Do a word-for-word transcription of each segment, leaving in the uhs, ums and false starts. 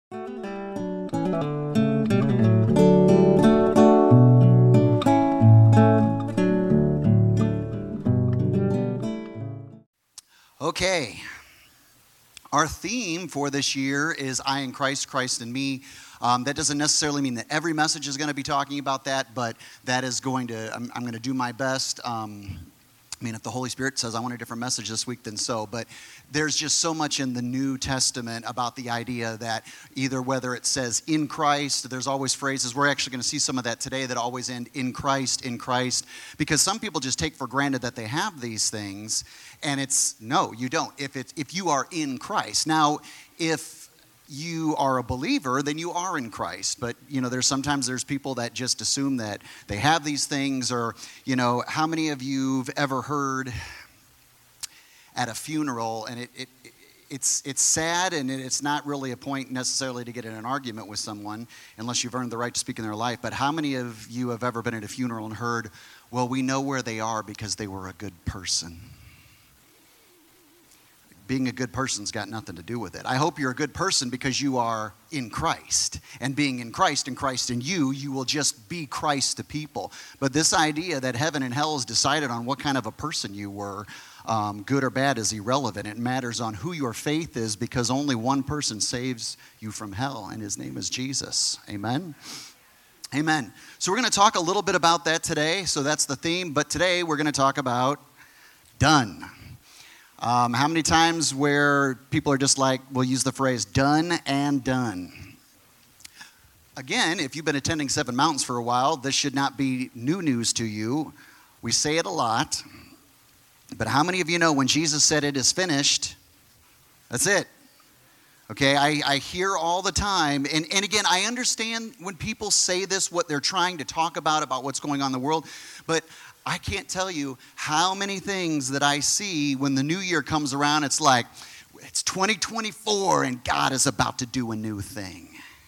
Okay, our theme for this year is I in Christ, Christ in me. Um, that doesn't necessarily mean that every message is going to be talking about that, but that is going to, I'm, I'm going to do my best. Um, I mean, if the Holy Spirit says I want a different message this week, then so. But there's just so much in the New Testament about the idea that either whether it says in Christ, there's always phrases, we're actually going to see some of that today that always end in Christ, in Christ. Because some people just take for granted that they have these things, and it's, no, you don't, if it's, if you are in Christ. Now, if you are a believer, then you are in Christ. But, you know, there's sometimes there's people that just assume that they have these things, or, you know, how many of you've ever heard at a funeral, and it, it it's it's sad, and it's not really a point necessarily to get in an argument with someone unless you've earned the right to speak in their life. But how many of you have ever been at a funeral and heard, well, we know where they are because they were a good person? Being a good person's got nothing to do with it. I hope you're a good person because you are in Christ. And being in Christ and Christ in you, you will just be Christ to people. But this idea that heaven and hell is decided on what kind of a person you were, um, good or bad, is irrelevant. It matters on who your faith is, because only one person saves you from hell, and his name is Jesus. Amen? Amen. So we're going to talk a little bit about that today. So that's the theme. But today we're going to talk about done. Um, how many times where people are just like, we'll use the phrase done and done. Again, if you've been attending Seven Mountains for a while, this should not be new news to you. We say it a lot. But how many of you know when Jesus said it is finished, that's it? Okay, I, I hear all the time, and, and again, I understand when people say this, what they're trying to talk about, about what's going on in the world, but I can't tell you how many things that I see when the new year comes around. It's like, it's twenty twenty-four and God is about to do a new thing.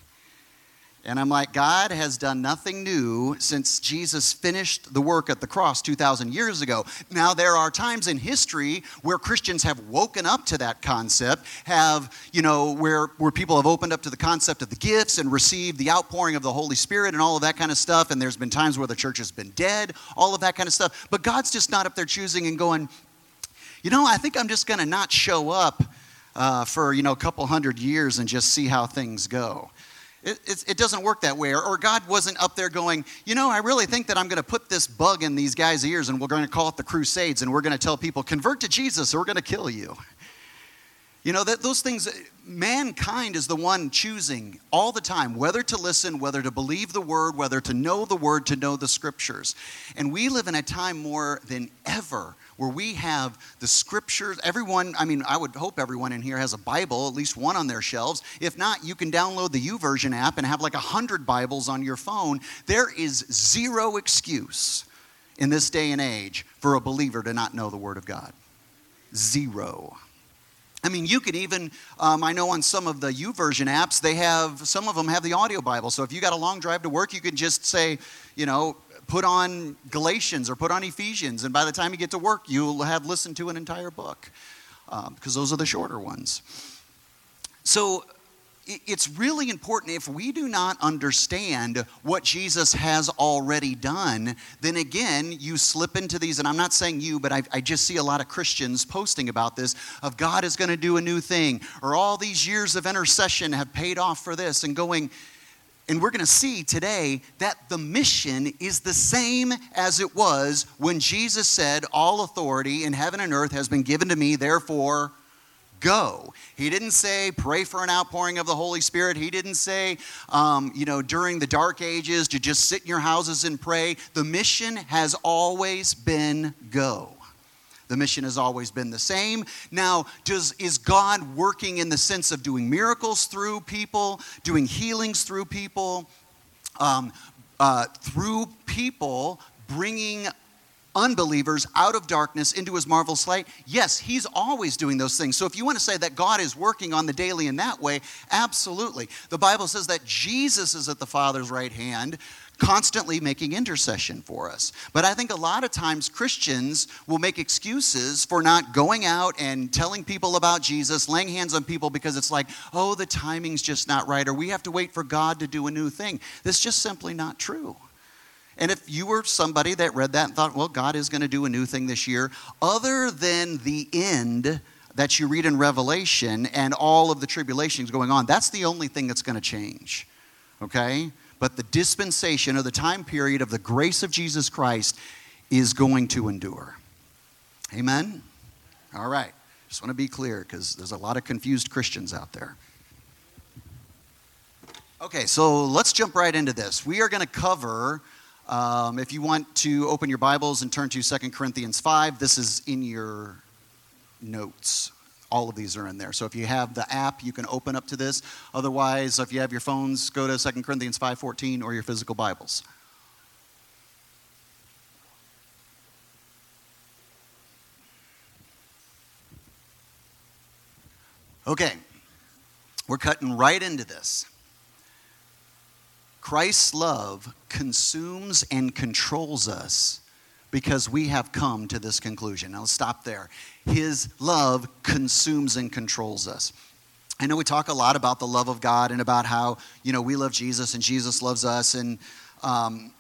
And I'm like, God has done nothing new since Jesus finished the work at the cross two thousand years ago. Now, there are times in history where Christians have woken up to that concept, have, you know, where, where people have opened up to the concept of the gifts and received the outpouring of the Holy Spirit and all of that kind of stuff. And there's been times where the church has been dead, all of that kind of stuff. But God's just not up there choosing and going, you know, I think I'm just going to not show up uh, for, you know, a couple hundred years and just see how things go. It, it, it doesn't work that way. Or, or God wasn't up there going, you know, I really think that I'm going to put this bug in these guys' ears and we're going to call it the Crusades, and we're going to tell people, convert to Jesus or we're going to kill you. You know, that those things, mankind is the one choosing all the time whether to listen, whether to believe the word, whether to know the word, to know the scriptures. And we live in a time more than ever where we have the scriptures. Everyone, I mean, I would hope everyone in here has a Bible, at least one on their shelves. If not, you can download the YouVersion app and have like a hundred Bibles on your phone. There is zero excuse in this day and age for a believer to not know the word of God. Zero. I mean, you can even, um, I know on some of the YouVersion apps, they have, some of them have the audio Bible. So if you got a long drive to work, you can just say, you know, put on Galatians or put on Ephesians. And by the time you get to work, you'll have listened to an entire book, um, because those are the shorter ones. So it's really important. If we do not understand what Jesus has already done, then again, you slip into these, and I'm not saying you, but I, I just see a lot of Christians posting about this, of God is going to do a new thing, or all these years of intercession have paid off for this, and going, and we're going to see today that the mission is the same as it was when Jesus said, all authority in heaven and earth has been given to me, therefore go. He didn't say pray for an outpouring of the Holy Spirit. He didn't say, um, you know, during the dark ages to just sit in your houses and pray. The mission has always been go. The mission has always been the same. Now, does is God working in the sense of doing miracles through people, doing healings through people, um, uh, through people, bringing unbelievers out of darkness into his marvelous light? Yes, he's always doing those things. So if you want to say that God is working on the daily in that way, absolutely. The Bible says that Jesus is at the Father's right hand, constantly making intercession for us. But I think a lot of times Christians will make excuses for not going out and telling people about Jesus, laying hands on people because it's like, oh, the timing's just not right, or we have to wait for God to do a new thing. That's just simply not true. And if you were somebody that read that and thought, well, God is going to do a new thing this year, other than the end that you read in Revelation and all of the tribulations going on, that's the only thing that's going to change, okay? But the dispensation or the time period of the grace of Jesus Christ is going to endure. Amen? All right. Just want to be clear because there's a lot of confused Christians out there. Okay, so let's jump right into this. We are going to cover... Um, if you want to open your Bibles and turn to Second Corinthians five, this is in your notes. All of these are in there. So if you have the app, you can open up to this. Otherwise, if you have your phones, go to Second Corinthians five fourteen or your physical Bibles. Okay, we're cutting right into this. Christ's love consumes and controls us because we have come to this conclusion. Now let's stop there. His love consumes and controls us. I know we talk a lot about the love of God and about how, you know, we love Jesus and Jesus loves us. And, um,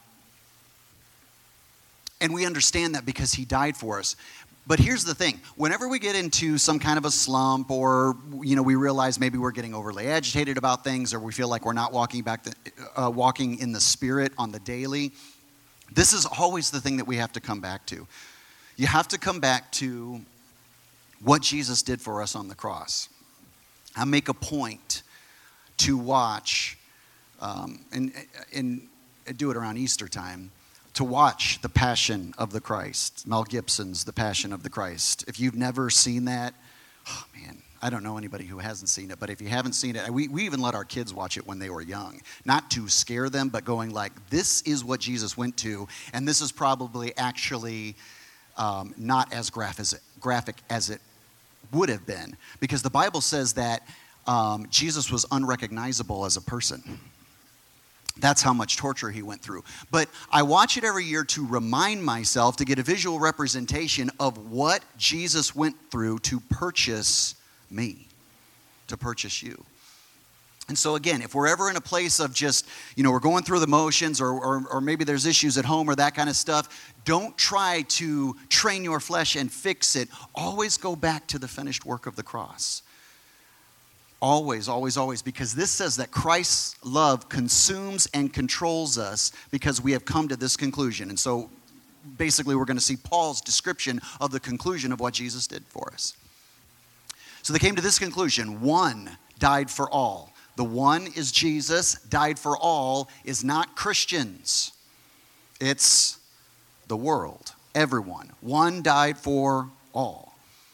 and we understand that because he died for us. But here's the thing. Whenever we get into some kind of a slump or, you know, we realize maybe we're getting overly agitated about things or we feel like we're not walking back the, uh, walking in the Spirit on the daily, this is always the thing that we have to come back to. You have to come back to what Jesus did for us on the cross. I make a point to watch, um, and, and do it around Easter time, to watch The Passion of the Christ, Mel Gibson's The Passion of the Christ. If you've never seen that, oh man, I don't know anybody who hasn't seen it, but if you haven't seen it, we, we even let our kids watch it when they were young. Not to scare them, but going like, this is what Jesus went to, and this is probably actually um, not as graph as it, graphic as it would have been. Because the Bible says that um, Jesus was unrecognizable as a person. That's how much torture he went through. But I watch it every year to remind myself, to get a visual representation of what Jesus went through to purchase me, to purchase you. And so again, if we're ever in a place of just, you know, we're going through the motions or, or, or maybe there's issues at home or that kind of stuff, don't try to train your flesh and fix it. Always go back to the finished work of the cross. Always, always, always, because this says that Christ's love consumes and controls us because we have come to this conclusion. And so basically we're going to see Paul's description of the conclusion of what Jesus did for us. So they came to this conclusion: one died for all. The one is Jesus. Died for all is not Christians. It's the world, everyone. One died for all.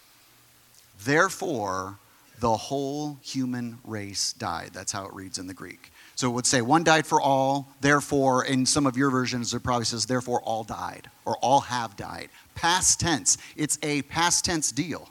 Therefore, the whole human race died. That's how it reads in the Greek. So it would say one died for all, therefore, in some of your versions it probably says therefore all died, or all have died. Past tense. It's a past tense deal.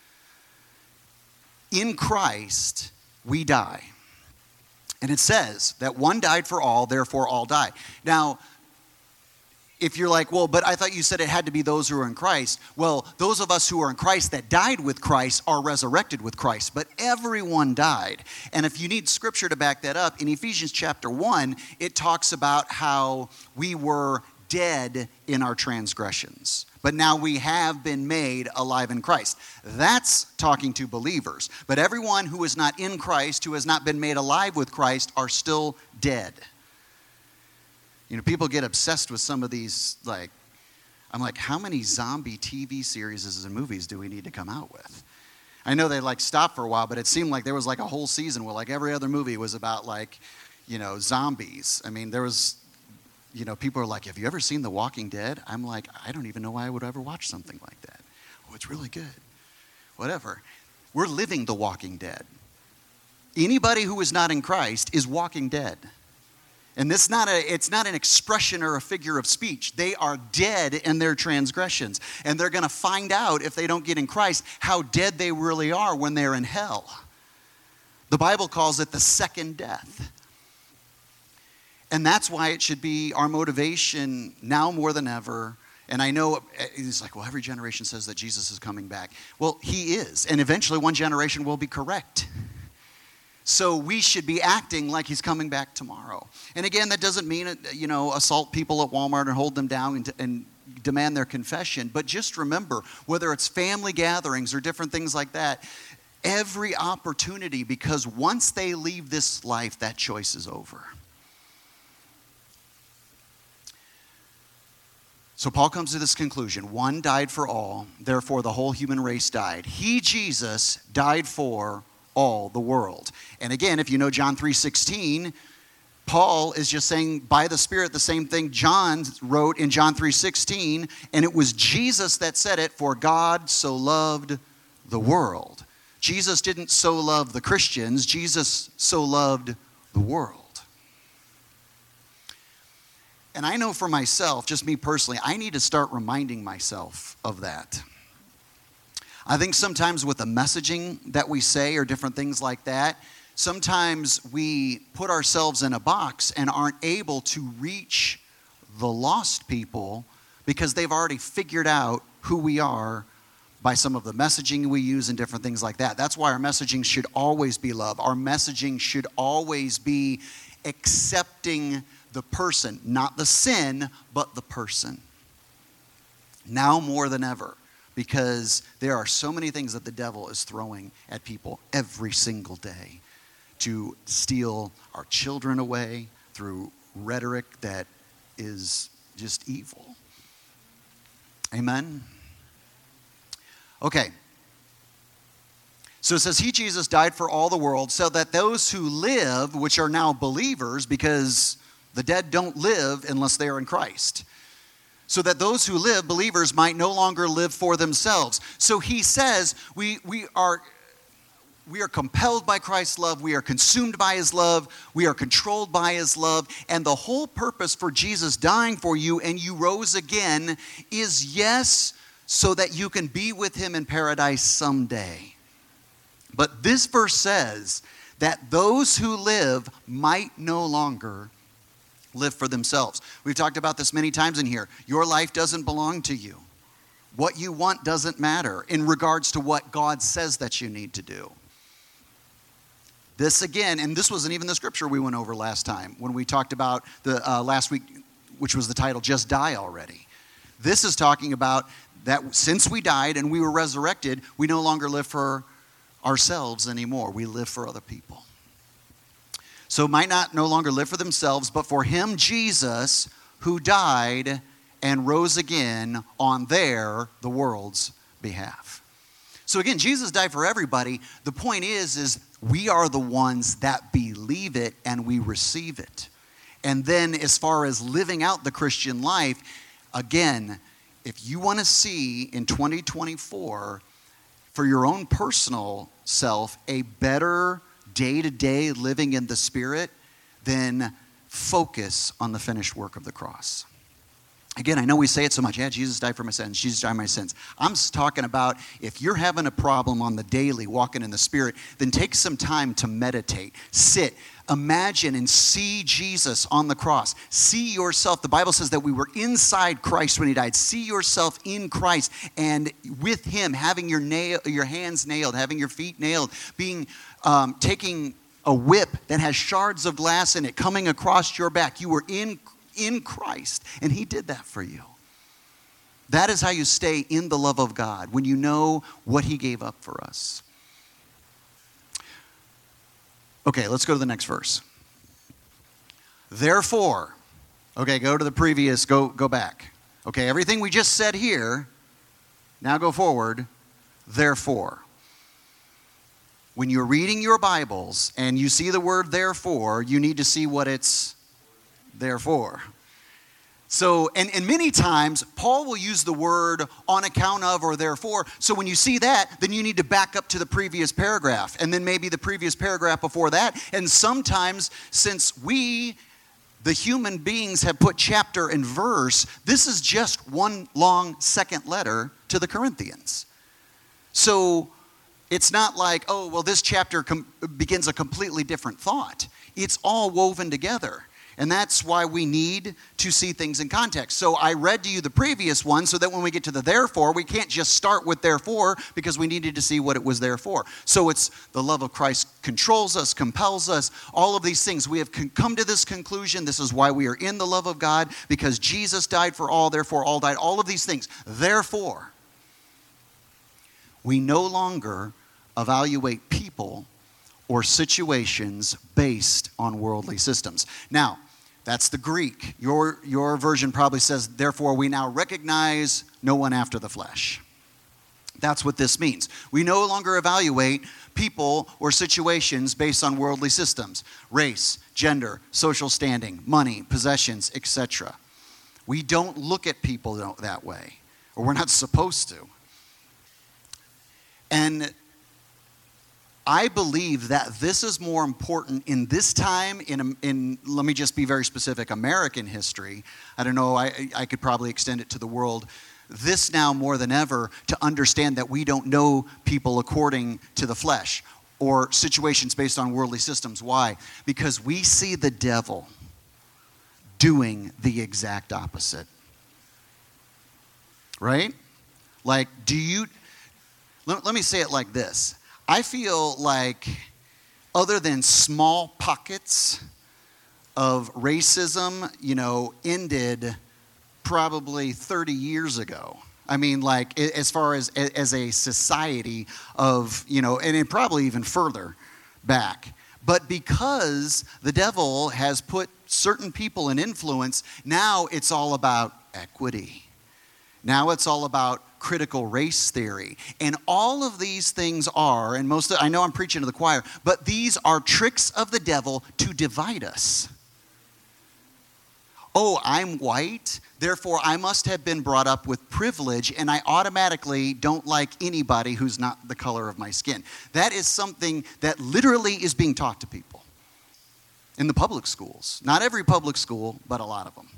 In Christ, we die. And it says that one died for all, therefore all die. Now, if you're like, well, but I thought you said it had to be those who are in Christ. Well, those of us who are in Christ that died with Christ are resurrected with Christ. But everyone died. And if you need scripture to back that up, in Ephesians chapter one, it talks about how we were dead in our transgressions. But now we have been made alive in Christ. That's talking to believers. But everyone who is not in Christ, who has not been made alive with Christ, are still dead. You know, people get obsessed with some of these, like, I'm like, how many zombie T V series and movies do we need to come out with? I know they, like, stopped for a while, but it seemed like there was, like, a whole season where, like, every other movie was about, like, you know, zombies. I mean, there was, you know, people are like, have you ever seen The Walking Dead? I'm like, I don't even know why I would ever watch something like that. Oh, it's really good. Whatever. We're living The Walking Dead. Anybody who is not in Christ is walking dead. And this not a, it's not an expression or a figure of speech. They are dead in their transgressions. And they're going to find out, if they don't get in Christ, how dead they really are when they're in hell. The Bible calls it the second death. And that's why it should be our motivation now more than ever. And I know it's like, well, every generation says that Jesus is coming back. Well, he is. And eventually one generation will be correct. So we should be acting like he's coming back tomorrow. And again, that doesn't mean, you know, assault people at Walmart and hold them down and, and demand their confession. But just remember, whether it's family gatherings or different things like that, every opportunity, because once they leave this life, that choice is over. So Paul comes to this conclusion. One died for all, therefore the whole human race died. He, Jesus, died for all the world. And again, if you know John three sixteen, Paul is just saying by the Spirit the same thing John wrote in John three sixteen, and it was Jesus that said it, for God so loved the world. Jesus didn't so love the Christians, Jesus so loved the world. And I know for myself, just me personally, I need to start reminding myself of that. I think sometimes with the messaging that we say or different things like that, sometimes we put ourselves in a box and aren't able to reach the lost people because they've already figured out who we are by some of the messaging we use and different things like that. That's why our messaging should always be love. Our messaging should always be accepting the person, not the sin, but the person. Now more than ever, because there are so many things that the devil is throwing at people every single day to steal our children away through rhetoric that is just evil. Amen? Okay. So it says, he, Jesus, died for all the world, so that those who live, which are now believers, because the dead don't live unless they are in Christ, so that those who live, believers, might no longer live for themselves. So he says we, we, are, we are compelled by Christ's love, we are consumed by his love, we are controlled by his love, and the whole purpose for Jesus dying for you and you rose again is, yes, so that you can be with him in paradise someday. But this verse says that those who live might no longer live for themselves. We've talked about this many times in here. Your life doesn't belong to you. What you want doesn't matter in regards to what God says that you need to do. This again, and this wasn't even the scripture we went over last time when we talked about the uh, last week, which was the title, Just Die Already. This is talking about that since we died and we were resurrected, we no longer live for ourselves anymore. We live for other people. So might not no longer live for themselves, but for him, Jesus, who died and rose again on their, the world's behalf. So again, Jesus died for everybody. The point is, is we are the ones that believe it and we receive it. And then as far as living out the Christian life, again, if you want to see in twenty twenty-four, for your own personal self, a better day-to-day living in the Spirit, then focus on the finished work of the cross. Again, I know we say it so much. Yeah, Jesus died for my sins. Jesus died for my sins. I'm talking about if you're having a problem on the daily, walking in the Spirit, then take some time to meditate. Sit. Imagine and see Jesus on the cross. See yourself. The Bible says that we were inside Christ when he died. See yourself in Christ and with him, having your nail, your hands nailed, having your feet nailed, being um, taking a whip that has shards of glass in it coming across your back. You were in in Christ, and he did that for you. That is how you stay in the love of God, when you know what he gave up for us. Okay, let's go to the next verse. Therefore, okay, go to the previous, go, go back. Okay, everything we just said here, now go forward. Therefore. When you're reading your Bibles and you see the word therefore, you need to see what it's therefore. So, and, and many times, Paul will use the word on account of or therefore. So when you see that, then you need to back up to the previous paragraph. And then maybe the previous paragraph before that. And sometimes, since we, the human beings, have put chapter and verse, this is just one long second letter to the Corinthians. So it's not like, oh, well, this chapter com- begins a completely different thought. It's all woven together. And that's why we need to see things in context. So I read to you the previous one so that when we get to the therefore, we can't just start with therefore because we needed to see what it was there for. So it's the love of Christ controls us, compels us, all of these things. We have come to this conclusion. This is why we are in the love of God, because Jesus died for all, therefore all died. All of these things. Therefore, we no longer evaluate people or situations based on worldly systems. Now, that's the Greek. Your, your version probably says, therefore we now recognize no one after the flesh. That's what this means. We no longer evaluate people or situations based on worldly systems, race, gender, social standing, money, possessions, et cetera. We don't look at people that way, or we're not supposed to. And I believe that this is more important in this time, in, in let me just be very specific, American history. I don't know, I, I could probably extend it to the world. This now more than ever, to understand that we don't know people according to the flesh or situations based on worldly systems. Why? Because we see the devil doing the exact opposite. Right? Like, do you, let, let me say it like this. I feel like other than small pockets of racism, you know, ended probably thirty years ago. I mean, like, as far as as a society of, you know, and it probably even further back. But because the devil has put certain people in influence, now it's all about equity. Now it's all about critical race theory. And all of these things are, and most of, I know I'm preaching to the choir, but these are tricks of the devil to divide us. Oh, I'm white, therefore I must have been brought up with privilege, and I automatically don't like anybody who's not the color of my skin. That is something that literally is being taught to people in the public schools. Not every public school, but a lot of them.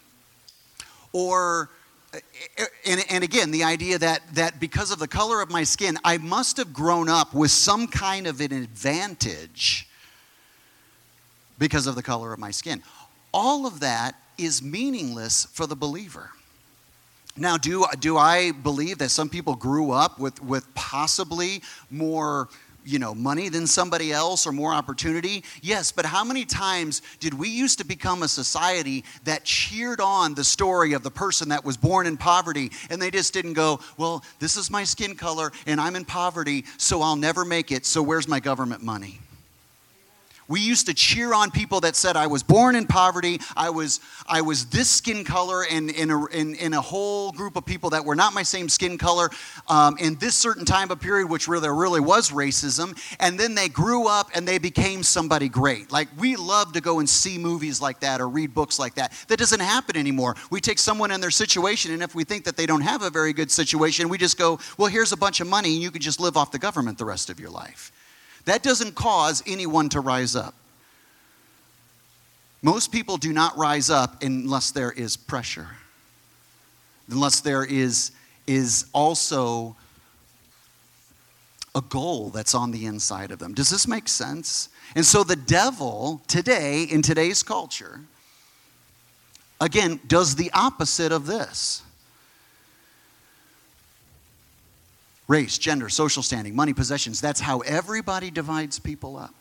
Or And, and again, the idea that, that because of the color of my skin, I must have grown up with some kind of an advantage because of the color of my skin. All of that is meaningless for the believer. Now, do, do I believe that some people grew up with, with possibly more, you know, money than somebody else or more opportunity? Yes, but how many times did we used to become a society that cheered on the story of the person that was born in poverty, and they just didn't go, well, this is my skin color and I'm in poverty, so I'll never make it, so where's my government money? We used to cheer on people that said, I was born in poverty, I was I was this skin color, and in a, in, in a whole group of people that were not my same skin color um, in this certain time of period, which where there really was racism, and then they grew up and they became somebody great. Like, we love to go and see movies like that or read books like that. That doesn't happen anymore. We take someone in their situation, and if we think that they don't have a very good situation, we just go, well, here's a bunch of money, and you can just live off the government the rest of your life. That doesn't cause anyone to rise up. Most people do not rise up unless there is pressure. Unless there is, is also a goal that's on the inside of them. Does this make sense? And so the devil today, in today's culture, again, does the opposite of this. Race, gender, social standing, money, possessions. That's how everybody divides people up.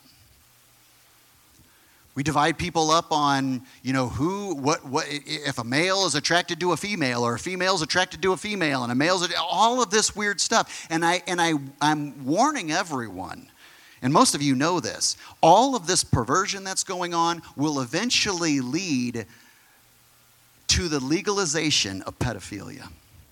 We divide people up on, you know, who, what, what, if a male is attracted to a female, or a female is attracted to a female, and a male's, all of this weird stuff. And I, and I, I'm warning everyone, and most of you know this, all of this perversion that's going on will eventually lead to the legalization of pedophilia.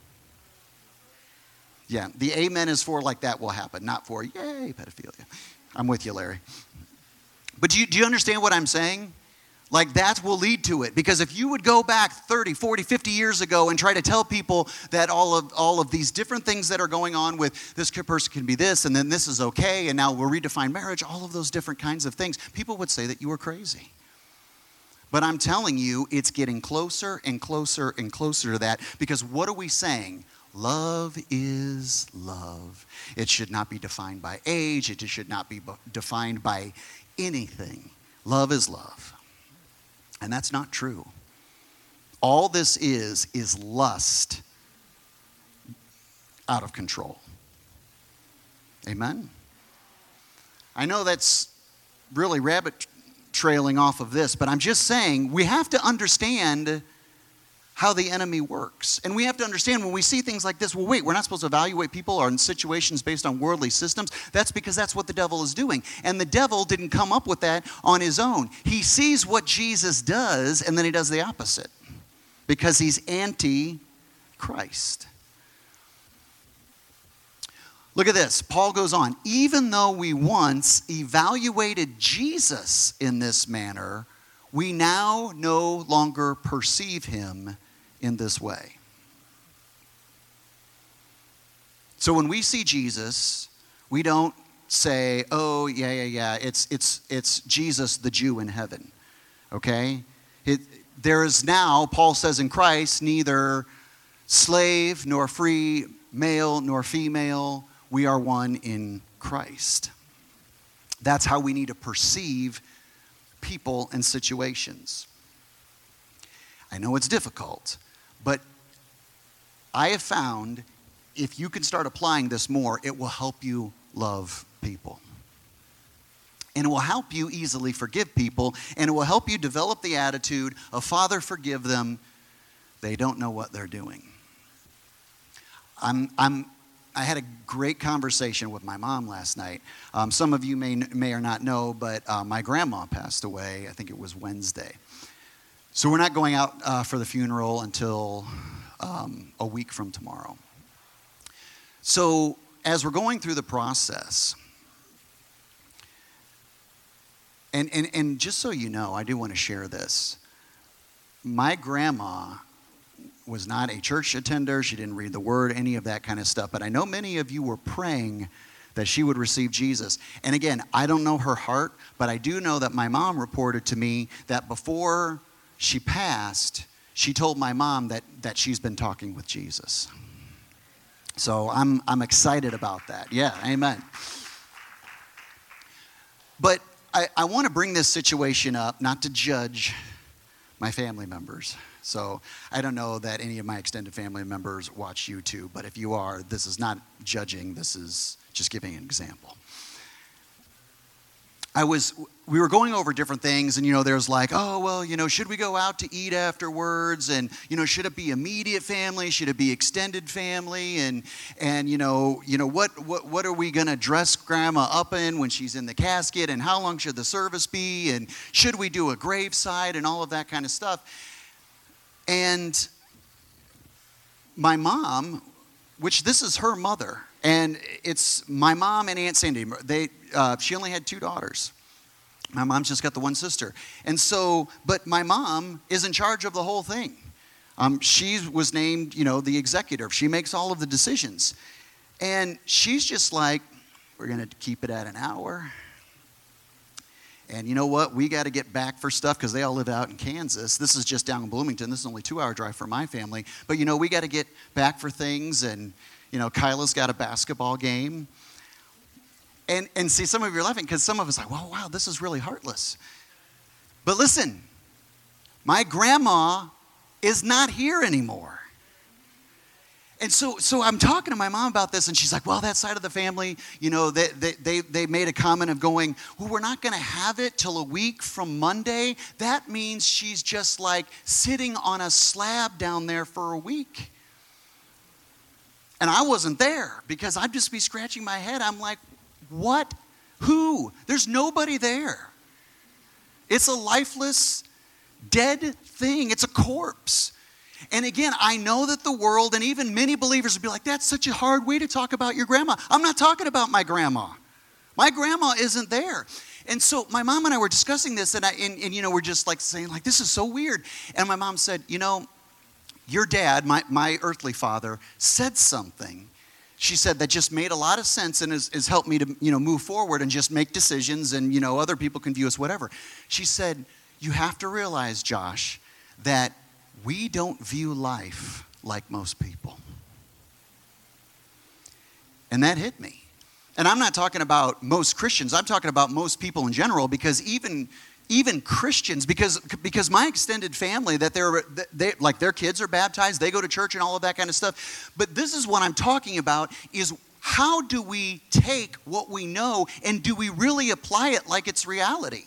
Yeah, the amen is for like that will happen, not for yay, pedophilia. I'm with you, Larry. But do you, do you understand what I'm saying? Like, that will lead to it. Because if you would go back thirty, forty, fifty years ago and try to tell people that all of all of these different things that are going on with this person can be this, and then this is okay, and now we'll redefine marriage, all of those different kinds of things, people would say that you were crazy. But I'm telling you, it's getting closer and closer and closer to that. Because what are we saying? Love is love. It should not be defined by age. It should not be defined by anything. Love is love. And that's not true. All this is, is lust out of control. Amen? I know that's really rabbit trailing off of this, but I'm just saying we have to understand how the enemy works. And we have to understand when we see things like this, well, wait, we're not supposed to evaluate people or in situations based on worldly systems. That's because that's what the devil is doing. And the devil didn't come up with that on his own. He sees what Jesus does, and then he does the opposite because he's anti-Christ. Look at this. Paul goes on. Even though we once evaluated Jesus in this manner, we now no longer perceive him in this way. So when we see Jesus, we don't say, oh, yeah, yeah, yeah, it's, it's, it's Jesus the Jew in heaven, okay? It, there is now, Paul says in Christ, neither slave nor free, male nor female. We are one in Christ. That's how we need to perceive people and situations. I know it's difficult, but I have found if you can start applying this more, it will help you love people. And it will help you easily forgive people, and it will help you develop the attitude of, Father, forgive them. They don't know what they're doing. I'm, I'm, I had a great conversation with my mom last night. Um, some of you may, may or not know, but uh, my grandma passed away. I think it was Wednesday. So we're not going out uh, for the funeral until um, a week from tomorrow. So as we're going through the process, and, and, and just so you know, I do want to share this. My grandma was not a church attender. She didn't read the word, any of that kind of stuff. But I know many of you were praying that she would receive Jesus. And again, I don't know her heart, but I do know that my mom reported to me that before she passed, she told my mom that, that she's been talking with Jesus. So I'm, I'm excited about that. Yeah, amen. But I, I want to bring this situation up, not to judge my family members. So I don't know that any of my extended family members watch YouTube, but if you are, this is not judging. This is just giving an example. I was, we were going over different things, and, you know, there's like, oh, well, you know, should we go out to eat afterwards? And, you know, should it be immediate family? Should it be extended family? And, and you know, you know, what, what, what are we going to dress grandma up in when she's in the casket? And how long should the service be? And should we do a graveside and all of that kind of stuff? And my mom, which this is her mother, and it's my mom and Aunt Cindy. They, uh, she only had two daughters. My mom's just got the one sister. And so, but my mom is in charge of the whole thing. Um, she was named, you know, the executive. She makes all of the decisions. And she's just like, we're going to keep it at an hour. And you know what? We got to get back for stuff because they all live out in Kansas. This is just down in Bloomington. This is only a two-hour drive for my family. But, you know, we got to get back for things. And, you know, Kyla's got a basketball game. And and see, some of you are laughing because some of us are like, well, wow, this is really heartless. But listen, my grandma is not here anymore. And so so I'm talking to my mom about this, and she's like, well, that side of the family, you know, they they they, they made a comment of going, well, we're not going to have it till a week from Monday. That means she's just like sitting on a slab down there for a week. And I wasn't there because I'd just be scratching my head. I'm like, what? Who? There's nobody there. It's a lifeless, dead thing. It's a corpse. And again, I know that the world and even many believers would be like, that's such a hard way to talk about your grandma. I'm not talking about my grandma. My grandma isn't there. And so my mom and I were discussing this, and, I, and, and you know, we're just like saying, like, this is so weird. And my mom said, you know, your dad, my, my earthly father, said something. She said that just made a lot of sense and has, has helped me to, you know, move forward and just make decisions, and, you know, other people can view us whatever. She said, you have to realize, Josh, that we don't view life like most people. And that hit me. And I'm not talking about most Christians. I'm talking about most people in general, because even even Christians, because because my extended family, that they're they, like their kids are baptized, they go to church and all of that kind of stuff. But this is what I'm talking about, is how do we take what we know and do we really apply it like it's reality?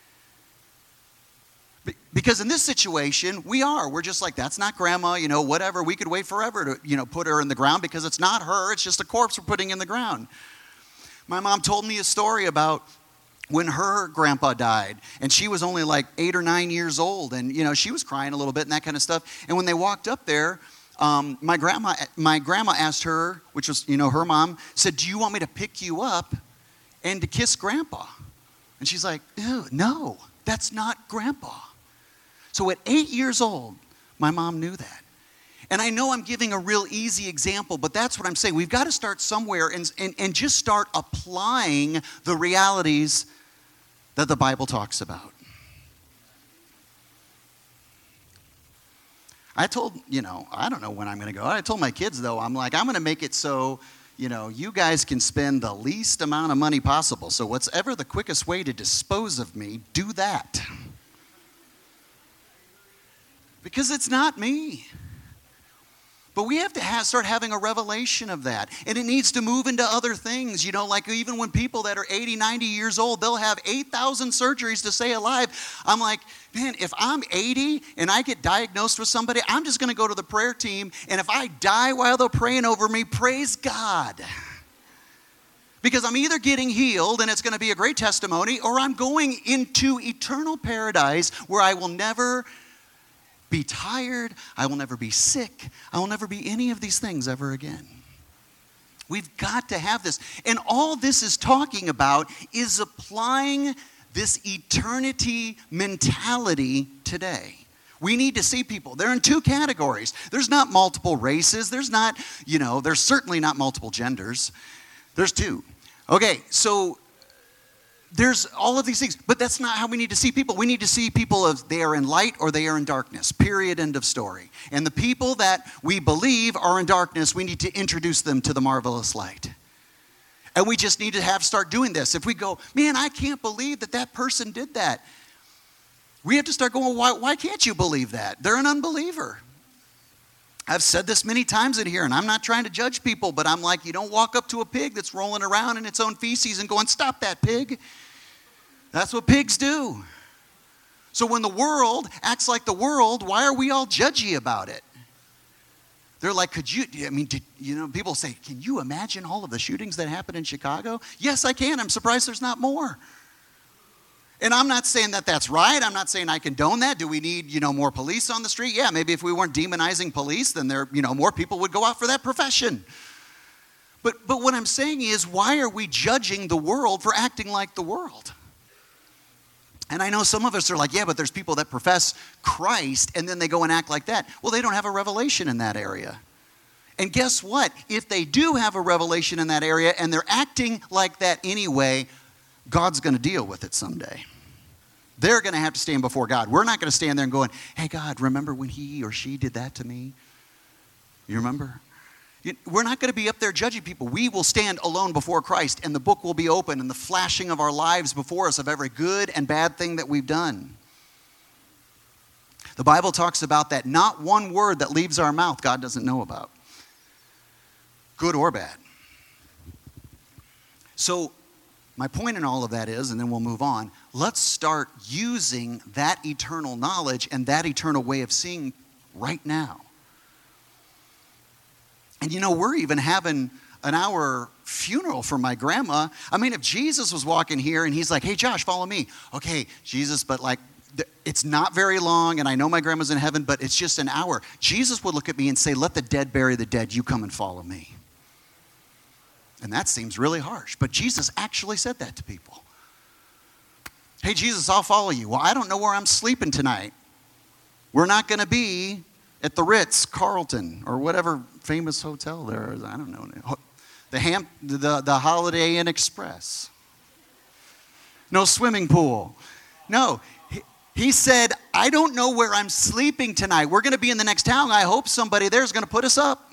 Because in this situation, we are. We're just like, that's not grandma, you know, whatever. We could wait forever to, you know, put her in the ground because it's not her. It's just a corpse we're putting in the ground. My mom told me a story about when her grandpa died, and she was only like eight or nine years old, and you know she was crying a little bit and that kind of stuff. And when they walked up there, um, my grandma, my grandma asked her, which was you know her mom, said, "Do you want me to pick you up and to kiss Grandpa?" And she's like, "Ew, no, that's not Grandpa." So at eight years old, my mom knew that. And I know I'm giving a real easy example, but that's what I'm saying. We've got to start somewhere and and, and just start applying the realities that the Bible talks about. I told, you know, I don't know when I'm going to go. I told my kids, though, I'm like, I'm going to make it so, you know, you guys can spend the least amount of money possible. So whatever the quickest way to dispose of me, do that. Because it's not me. But we have to have, start having a revelation of that. And it needs to move into other things. You know, like even when people that are eighty, ninety years old, they'll have eight thousand surgeries to stay alive. I'm like, man, if I'm eighty and I get diagnosed with somebody, I'm just going to go to the prayer team. And if I die while they're praying over me, praise God. Because I'm either getting healed and it's going to be a great testimony, or I'm going into eternal paradise where I will never be tired, I will never be sick, I will never be any of these things ever again. We've got to have this. And all this is talking about is applying this eternity mentality today. We need to see people. They're in two categories. There's not multiple races. There's not, you know, there's certainly not multiple genders. There's two. Okay, so there's all of these things, but that's not how we need to see people. We need to see people as they are in light or they are in darkness, period, end of story. And the people that we believe are in darkness, we need to introduce them to the marvelous light. And we just need to have start doing this. If we go, man, I can't believe that that person did that. We have to start going, why, why can't you believe that? They're an unbeliever. I've said this many times in here, and I'm not trying to judge people, but I'm like, you don't walk up to a pig that's rolling around in its own feces and going, stop that pig. That's what pigs do. So when the world acts like the world, why are we all judgy about it? They're like, could you, I mean, did, you know, people say, can you imagine all of the shootings that happened in Chicago? Yes, I can. I'm surprised there's not more. And I'm not saying that that's right. I'm not saying I condone that. Do we need, you know, more police on the street? Yeah, maybe if we weren't demonizing police, then there, you know, more people would go out for that profession. But but what I'm saying is, why are we judging the world for acting like the world? And I know some of us are like, yeah, but there's people that profess Christ and then they go and act like that. Well, they don't have a revelation in that area. And guess what? If they do have a revelation in that area and they're acting like that anyway, God's going to deal with it someday. They're going to have to stand before God. We're not going to stand there and going, hey, God, remember when he or she did that to me? You remember? We're not going to be up there judging people. We will stand alone before Christ, and the book will be open, and the flashing of our lives before us of every good and bad thing that we've done. The Bible talks about that not one word that leaves our mouth God doesn't know about, good or bad. So my point in all of that is, and then we'll move on, let's start using that eternal knowledge and that eternal way of seeing right now. And you know, we're even having an hour funeral for my grandma. I mean, if Jesus was walking here and he's like, hey, Josh, follow me. Okay, Jesus, but like, it's not very long, and I know my grandma's in heaven, but it's just an hour. Jesus would look at me and say, let the dead bury the dead. You come and follow me. And that seems really harsh, but Jesus actually said that to people. Hey, Jesus, I'll follow you. Well, I don't know where I'm sleeping tonight. We're not going to be at the Ritz, Carlton, or whatever famous hotel there is. I don't know. The, Ham, the, the Holiday Inn Express. No swimming pool. No. He, he said, I don't know where I'm sleeping tonight. We're going to be in the next town. I hope somebody there is going to put us up.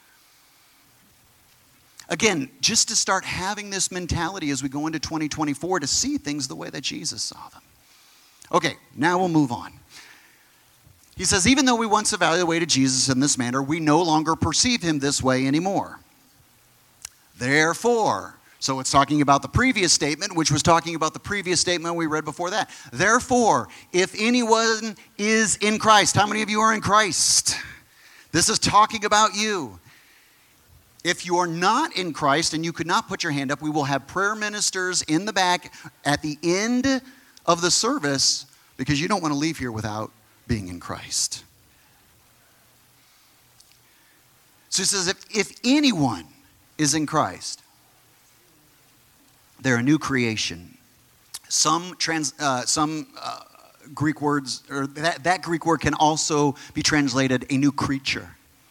Again, just to start having this mentality as we go into twenty twenty-four to see things the way that Jesus saw them. Okay, now we'll move on. He says, even though we once evaluated Jesus in this manner, we no longer perceive him this way anymore. Therefore, so it's talking about the previous statement, which was talking about the previous statement we read before that. Therefore, if anyone is in Christ, how many of you are in Christ? This is talking about you. If you are not in Christ and you could not put your hand up, we will have prayer ministers in the back at the end of the service because you don't want to leave here without being in Christ. So he says, if, if anyone is in Christ, they're a new creation. Some trans, uh, some uh, Greek words, or that, that Greek word can also be translated a new creature.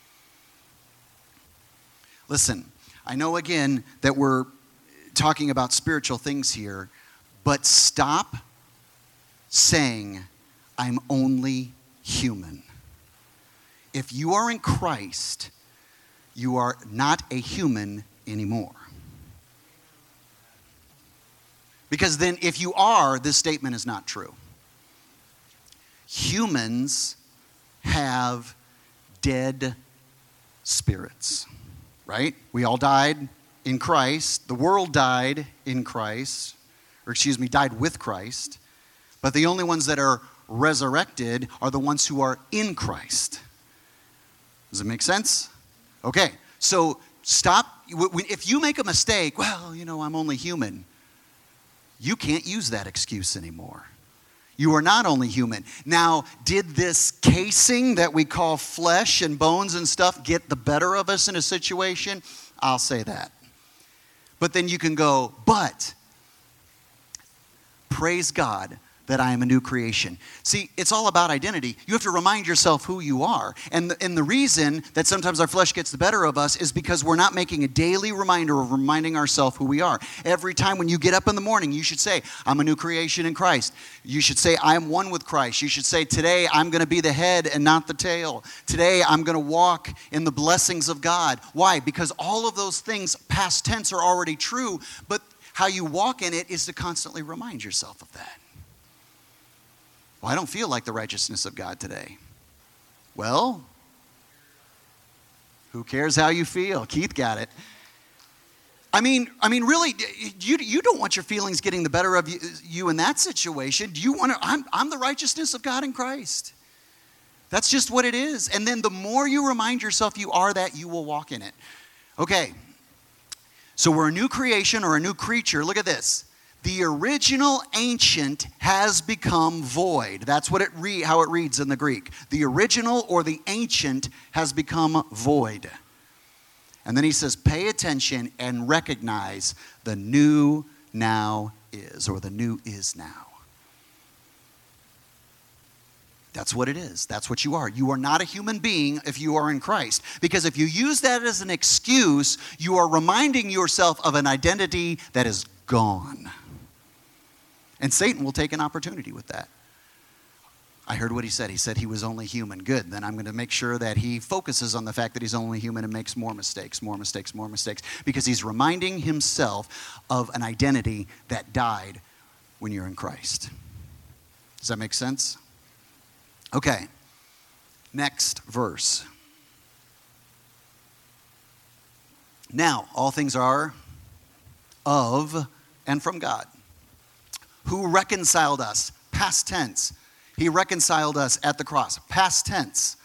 Listen, I know again that we're talking about spiritual things here, but stop saying, I'm only human. If you are in Christ, you are not a human anymore. Because then if you are, this statement is not true. Humans have dead spirits, right? We all died in Christ. The world died in Christ, or excuse me, died with Christ. But the only ones that are resurrected are the ones who are in Christ. Does it make sense? Okay, so stop. If you make a mistake, well, you know, I'm only human. You can't use that excuse anymore. You are not only human. Now, did this casing that we call flesh and bones and stuff get the better of us in a situation? I'll say that. But then you can go, but praise God that I am a new creation. See, it's all about identity. You have to remind yourself who you are. And the, and the reason that sometimes our flesh gets the better of us is because we're not making a daily reminder of reminding ourselves who we are. Every time when you get up in the morning, you should say, I'm a new creation in Christ. You should say, I am one with Christ. You should say, today I'm going to be the head and not the tail. Today I'm going to walk in the blessings of God. Why? Because all of those things, past tense, are already true, but how you walk in it is to constantly remind yourself of that. Well, I don't feel like the righteousness of God today. Well, who cares how you feel? Keith got it. I mean, I mean, really, you, you don't want your feelings getting the better of you, you in that situation. Do you want to? I'm, I'm the righteousness of God in Christ. That's just what it is. And then the more you remind yourself you are that, you will walk in it. Okay. So we're a new creation or a new creature. Look at this. The original ancient has become void. That's what it re- how it reads in the Greek. The original or the ancient has become void. And then he says, pay attention and recognize the new now is, or the new is now. That's what it is. That's what you are. You are not a human being if you are in Christ. Because if you use that as an excuse, you are reminding yourself of an identity that is gone. And Satan will take an opportunity with that. I heard what he said. He said he was only human. Good. Then I'm going to make sure that he focuses on the fact that he's only human and makes more mistakes, more mistakes, more mistakes. Because he's reminding himself of an identity that died when you're in Christ. Does that make sense? Okay. Next verse. Now, all things are of and from God, who reconciled us, past tense. He reconciled us at the cross, past tense.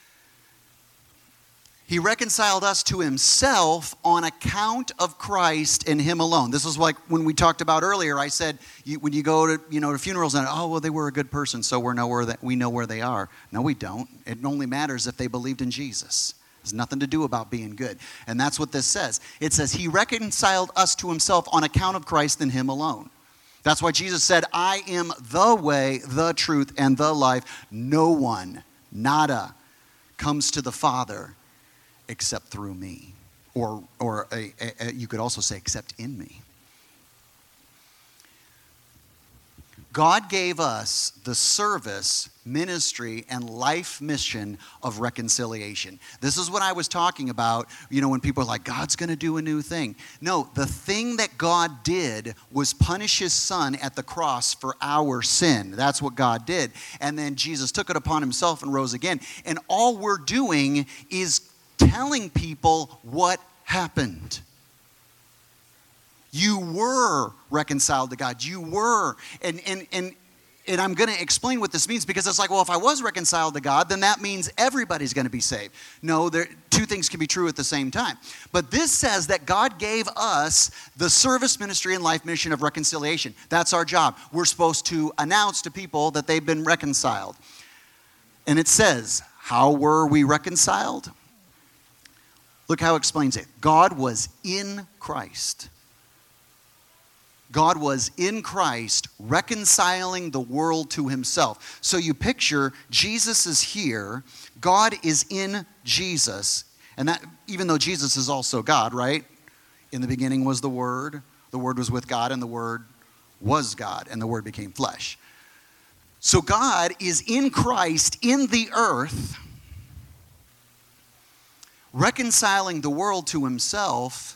He reconciled us to himself on account of Christ and him alone. This is like when we talked about earlier. I said, you, when you go to, you know, to funerals and, oh, well, they were a good person, so we know where that we know where they are. No, we don't. It only matters if they believed in Jesus. It has nothing to do about being good. And that's what this says. It says he reconciled us to himself on account of Christ and him alone. That's why Jesus said, I am the way, the truth, and the life. No one, nada, comes to the Father except through me. Or, or a, a, a, you could also say, except in me. God gave us the service, ministry, and life mission of reconciliation. This is what I was talking about, you know, when people are like, God's going to do a new thing. No, the thing that God did was punish his son at the cross for our sin. That's what God did. And then Jesus took it upon himself and rose again. And all we're doing is telling people what happened. You were reconciled to God. You were. And, and, and, and I'm going to explain what this means, because it's like, well, if I was reconciled to God, then that means everybody's going to be saved. No, there, two things can be true at the same time. But this says that God gave us the service, ministry, and life mission of reconciliation. That's our job. We're supposed to announce to people that they've been reconciled. And it says, how were we reconciled? Look how it explains it. God was in Christ. God was in Christ reconciling the world to himself. So you picture Jesus is here, God is in Jesus, and that even though Jesus is also God, right? In the beginning was the Word, the Word was with God, and the Word was God, and the Word became flesh. So God is in Christ in the earth, reconciling the world to himself.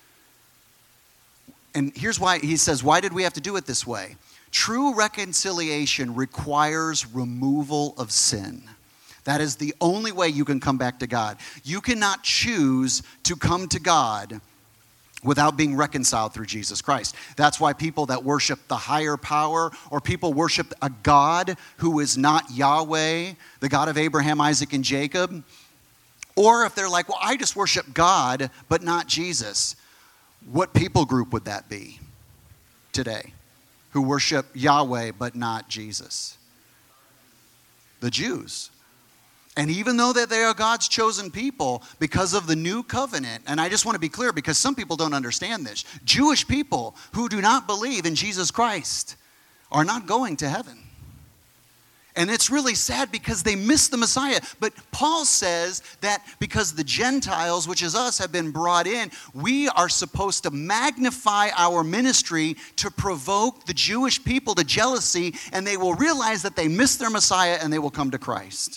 And here's why he says, why did we have to do it this way? True reconciliation requires removal of sin. That is the only way you can come back to God. You cannot choose to come to God without being reconciled through Jesus Christ. That's why people that worship the higher power, or people worship a God who is not Yahweh, the God of Abraham, Isaac, and Jacob, or if they're like, well, I just worship God, but not Jesus. What people group would that be today, who worship Yahweh but not Jesus? The Jews. And even though that they are God's chosen people, because of the new covenant, and I just want to be clear because some people don't understand this, Jewish people who do not believe in Jesus Christ are not going to heaven. And it's really sad because they miss the Messiah. But Paul says that because the Gentiles, which is us, have been brought in, we are supposed to magnify our ministry to provoke the Jewish people to jealousy, and they will realize that they missed their Messiah and they will come to Christ.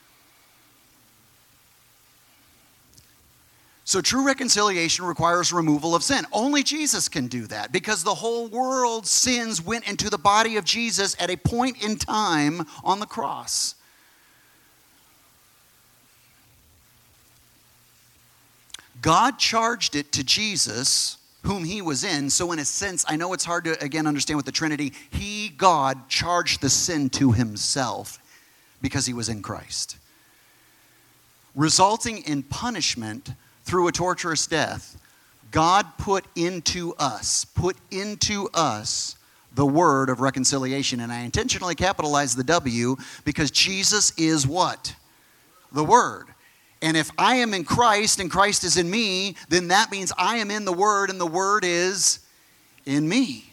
So true reconciliation requires removal of sin. Only Jesus can do that, because the whole world's sins went into the body of Jesus at a point in time on the cross. God charged it to Jesus, whom he was in. So in a sense, I know it's hard to, again, understand with the Trinity. He, God, charged the sin to himself because he was in Christ, resulting in punishment through a torturous death. God put into us, put into us the word of reconciliation. And I intentionally capitalized the W because Jesus is what? The Word. And if I am in Christ and Christ is in me, then that means I am in the Word and the Word is in me.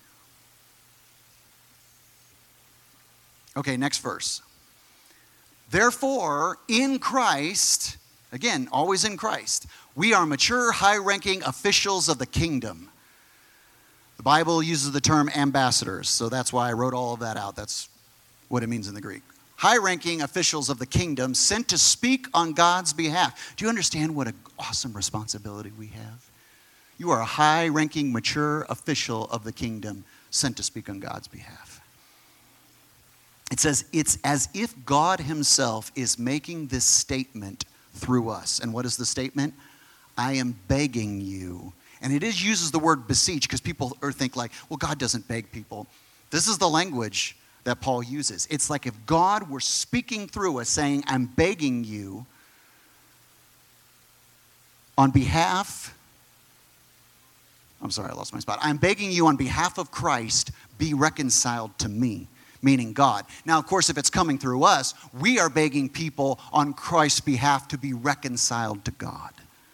Okay, next verse. Therefore, in Christ, again, always in Christ, we are mature, high-ranking officials of the kingdom. The Bible uses the term ambassadors, so that's why I wrote all of that out. That's what it means in the Greek. High-ranking officials of the kingdom sent to speak on God's behalf. Do you understand what an awesome responsibility we have? You are a high-ranking, mature official of the kingdom sent to speak on God's behalf. It says it's as if God himself is making this statement through us. And what is the statement? I am begging you. And it is uses the word beseech because people are think like, well, God doesn't beg people. This is the language that Paul uses. It's like if God were speaking through us saying, I'm begging you on behalf, I'm sorry, I lost my spot. I'm begging you on behalf of Christ, be reconciled to me, meaning God. Now, of course, if it's coming through us, we are begging people on Christ's behalf to be reconciled to God.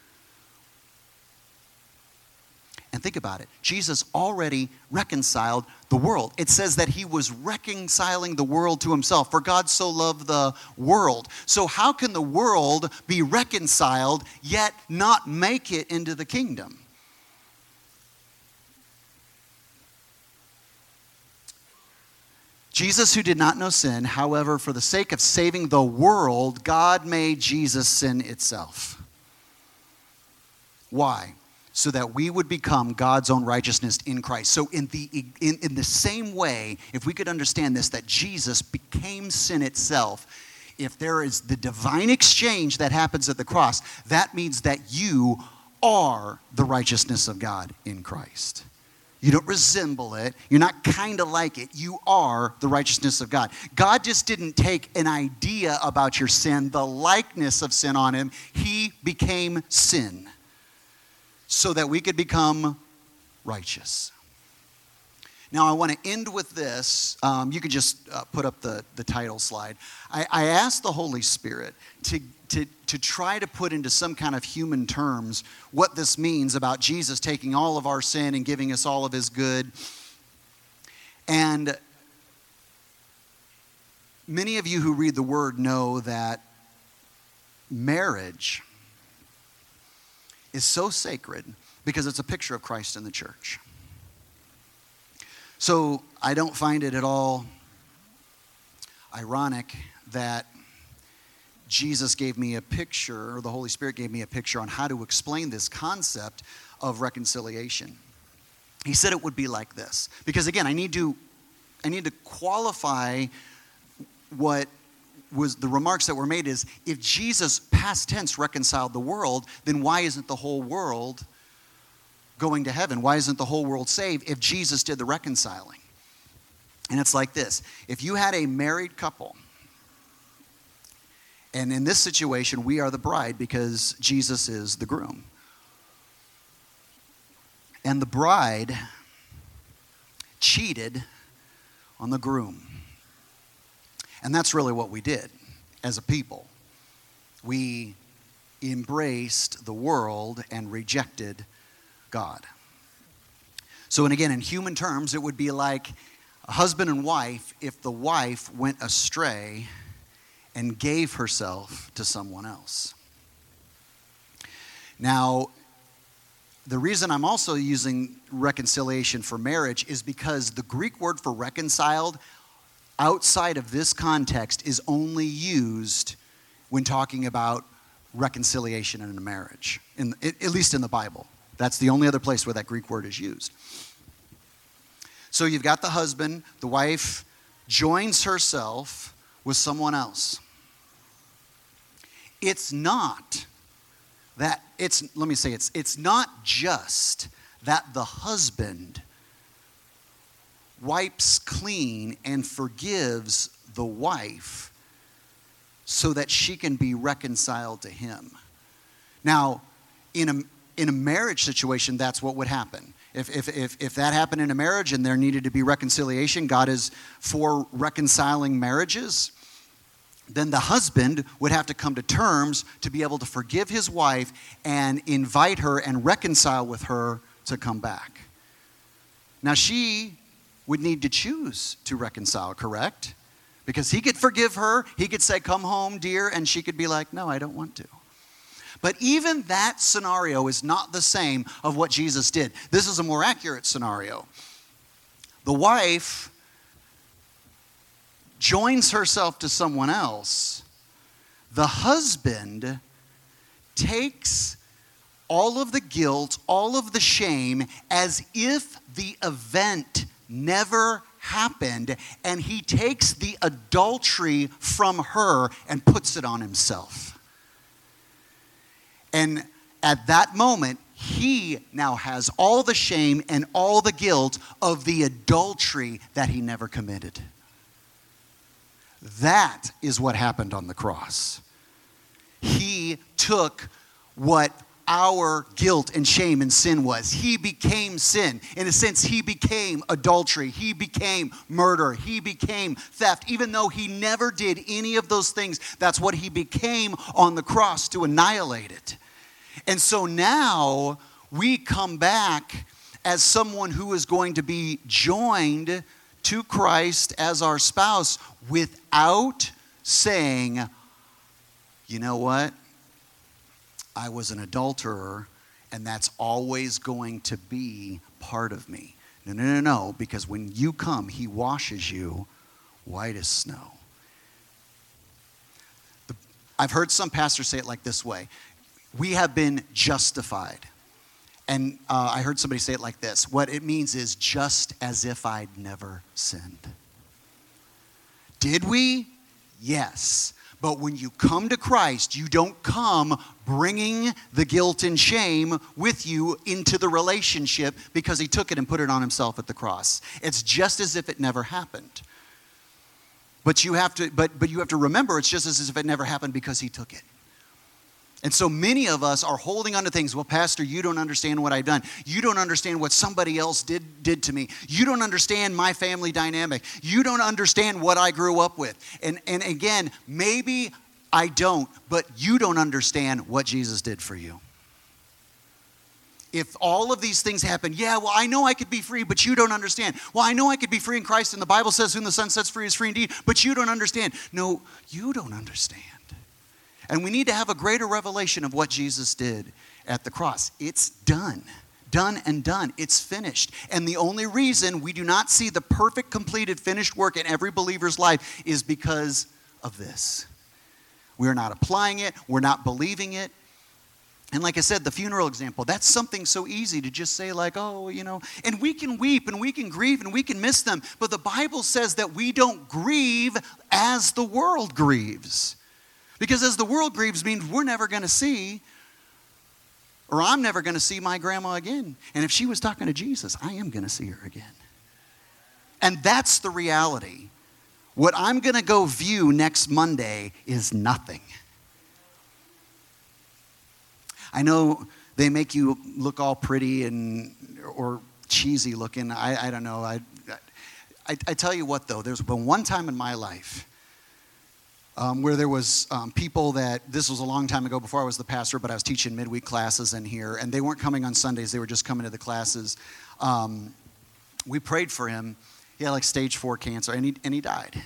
And think about it. Jesus already reconciled the world. It says that he was reconciling the world to himself. For God so loved the world. So how can the world be reconciled yet not make it into the kingdom? Jesus, who did not know sin, however, for the sake of saving the world, God made Jesus sin itself. Why? So that we would become God's own righteousness in Christ. So in the in, in the same way, if we could understand this, that Jesus became sin itself, if there is the divine exchange that happens at the cross, that means that you are the righteousness of God in Christ. You don't resemble it. You're not kind of like it. You are the righteousness of God. God just didn't take an idea about your sin, the likeness of sin on him. He became sin so that we could become righteous. Now, I want to end with this. Um, you could just uh, put up the, the title slide. I, I asked the Holy Spirit to, to, to try to put into some kind of human terms what this means about Jesus taking all of our sin and giving us all of his good. And many of you who read the Word know that marriage is so sacred because it's a picture of Christ in the church. So I don't find it at all ironic that Jesus gave me a picture, or the Holy Spirit gave me a picture on how to explain this concept of reconciliation. He said it would be like this. Because again, I need to, I need to qualify what was the remarks that were made is, if Jesus past tense reconciled the world, then why isn't the whole world going to heaven? Why isn't the whole world saved if Jesus did the reconciling? And it's like this. If you had a married couple, and in this situation, we are the bride because Jesus is the groom. And the bride cheated on the groom. And that's really what we did as a people. We embraced the world and rejected God. So, and again, in human terms, it would be like a husband and wife if the wife went astray and gave herself to someone else. Now, the reason I'm also using reconciliation for marriage is because the Greek word for reconciled outside of this context is only used when talking about reconciliation in a marriage, in, at least in the Bible. That's the only other place where that Greek word is used. So you've got the husband, the wife joins herself with someone else. It's not that, it's, let me say, it's, it's not just that the husband wipes clean and forgives the wife so that she can be reconciled to him. Now, in a in a marriage situation, that's what would happen. If, if, if, if that happened in a marriage and there needed to be reconciliation, God is for reconciling marriages, then the husband would have to come to terms to be able to forgive his wife and invite her and reconcile with her to come back. Now, she would need to choose to reconcile, correct? Because he could forgive her, he could say, "Come home, dear," and she could be like, "No, I don't want to." But even that scenario is not the same of what Jesus did. This is a more accurate scenario. The wife joins herself to someone else. The husband takes all of the guilt, all of the shame, as if the event never happened, and he takes the adultery from her and puts it on himself. And at that moment, he now has all the shame and all the guilt of the adultery that he never committed. That is what happened on the cross. He took what our guilt and shame and sin was. He became sin. In a sense, he became adultery. He became murder. He became theft. Even though he never did any of those things, that's what he became on the cross, to annihilate it. And so now we come back as someone who is going to be joined to Christ as our spouse without saying, "You know what? I was an adulterer, and that's always going to be part of me." No, no, no, no, because when you come, he washes you white as snow. The, I've heard some pastors say it like this way. We have been justified. And uh, I heard somebody say it like this. What it means is just as if I'd never sinned. Did we? Yes. But when you come to Christ, you don't come bringing the guilt and shame with you into the relationship because he took it and put it on himself at the cross. It's just as if it never happened. But you have to, but, but you have to remember it's just as if it never happened because he took it. And so many of us are holding on to things. Well, Pastor, you don't understand what I've done. You don't understand what somebody else did, did to me. You don't understand my family dynamic. You don't understand what I grew up with. And, and again, maybe I don't, but you don't understand what Jesus did for you. If all of these things happen, yeah, well, I know I could be free, but you don't understand. Well, I know I could be free in Christ, and the Bible says whom the Son sets free is free indeed, but you don't understand. No, you don't understand. And we need to have a greater revelation of what Jesus did at the cross. It's done. Done and done. It's finished. And the only reason we do not see the perfect, completed, finished work in every believer's life is because of this. We're not applying it. We're not believing it. And like I said, the funeral example, that's something so easy to just say like, oh, you know, and we can weep and we can grieve and we can miss them. But the Bible says that we don't grieve as the world grieves. Because as the world grieves means we're never going to see, or I'm never going to see my grandma again. And if she was talking to Jesus, I am going to see her again. And that's the reality. What I'm going to go view next Monday is nothing. I know they make you look all pretty and or cheesy looking. I, I don't know. I, I, I tell you what, though. There's been one time in my life Um, where there was um, people that, this was a long time ago before I was the pastor, but I was teaching midweek classes in here, and they weren't coming on Sundays, they were just coming to the classes. Um, we prayed for him. He had like stage four cancer, and he, and he died.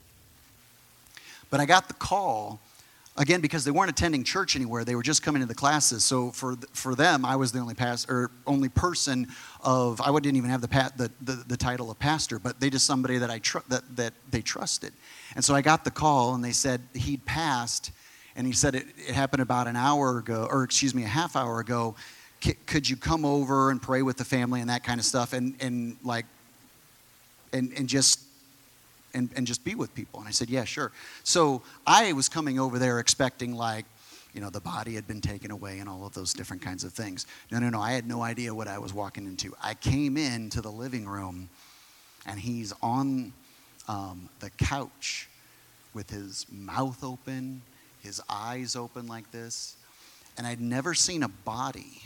But I got the call, again, because they weren't attending church anywhere, they were just coming to the classes. So for for them, I was the only pastor, or only person of, I didn't even have the, pa- the, the, the title of pastor, but they just somebody that I tr- that, that they trusted. And so I got the call, and they said he'd passed, and he said it, it happened about an hour ago, or excuse me, a half hour ago. C- could you come over and pray with the family and that kind of stuff, and and like, and and just and and just be with people? And I said, yeah, sure. So I was coming over there expecting like, you know, the body had been taken away and all of those different kinds of things. No, no, no. I had no idea what I was walking into. I came into the living room, and he's on Um, the couch with his mouth open, his eyes open like this. And I'd never seen a body,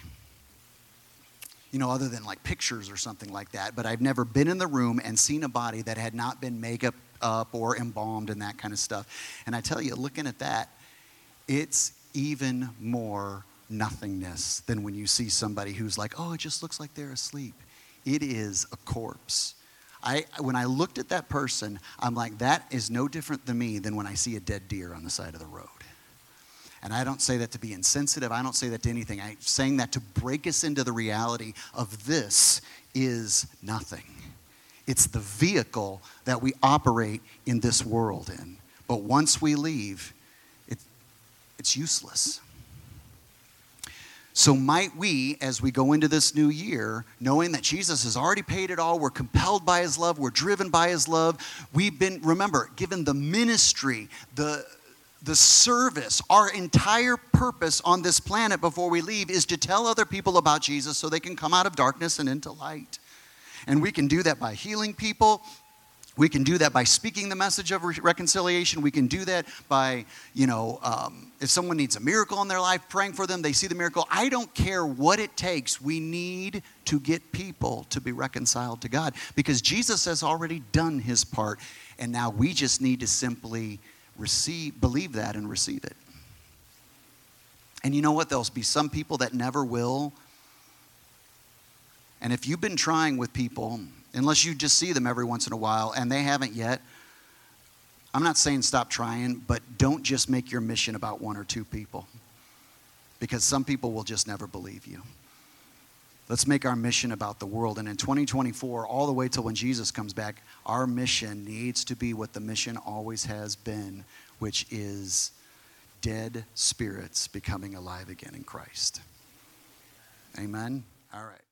you know, other than like pictures or something like that. But I've never been in the room and seen a body that had not been makeup up or embalmed and that kind of stuff. And I tell you, looking at that, it's even more nothingness than when you see somebody who's like, oh, it just looks like they're asleep. It is a corpse. I, when I looked at that person, I'm like, that is no different than me than when I see a dead deer on the side of the road. And I don't say that to be insensitive. I don't say that to anything. I'm saying that to break us into the reality of this is nothing. It's the vehicle that we operate in this world in. But once we leave, it, it's useless. So might we, as we go into this new year, knowing that Jesus has already paid it all, we're compelled by his love, we're driven by his love, we've been, remember, given the ministry, the, the service, our entire purpose on this planet before we leave is to tell other people about Jesus so they can come out of darkness and into light. And we can do that by healing people. We can do that by speaking the message of re- reconciliation. We can do that by, you know, um, if someone needs a miracle in their life, praying for them, they see the miracle. I don't care what it takes. We need to get people to be reconciled to God because Jesus has already done his part. And now we just need to simply receive, believe that and receive it. And you know what? There'll be some people that never will. And if you've been trying with people, unless you just see them every once in a while and they haven't yet, I'm not saying stop trying, but don't just make your mission about one or two people because some people will just never believe you. Let's make our mission about the world. And in twenty twenty-four, all the way till when Jesus comes back, our mission needs to be what the mission always has been, which is dead spirits becoming alive again in Christ. Amen? All right.